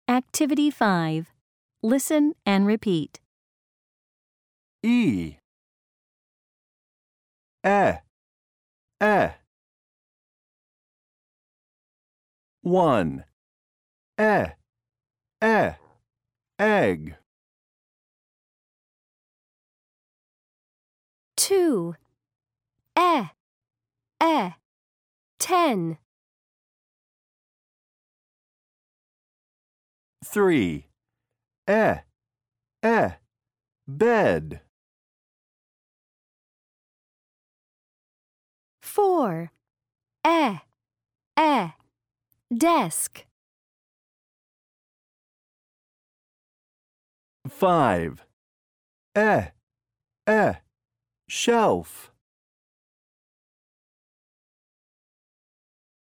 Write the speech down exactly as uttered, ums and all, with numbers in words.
Activity five. Listen and repeat. E E E one E E egg Two. E E ten. three E E bed Four. E E desk. five E E shelf